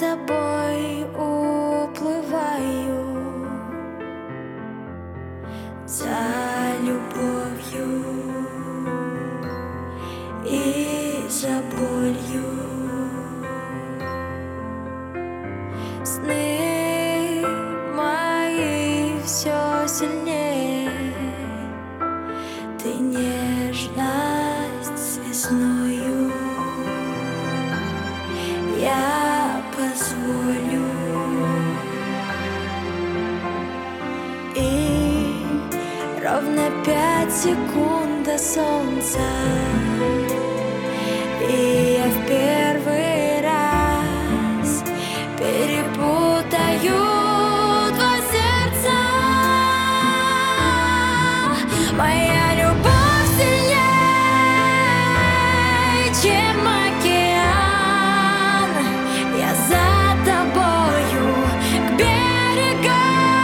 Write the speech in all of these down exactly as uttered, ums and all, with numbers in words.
тобой уплываю, за любовью и за болью. Сны мои все сильнее, ты нежность с весною. Я позволю, и ровно пять секунд до солнца, и я в первый раз перепутаю два сердца. Моя любовь сильнее, чем океан. Я за тобою к берегам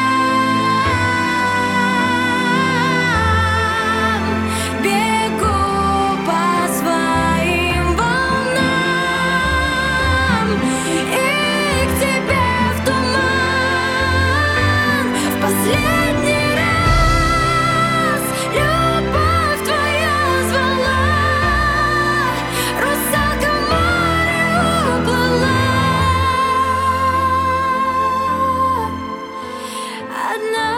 бегу по своим волнам, и к тебе в туман в последний раз. Любовь твоя звала, русалка в море уплыла одна.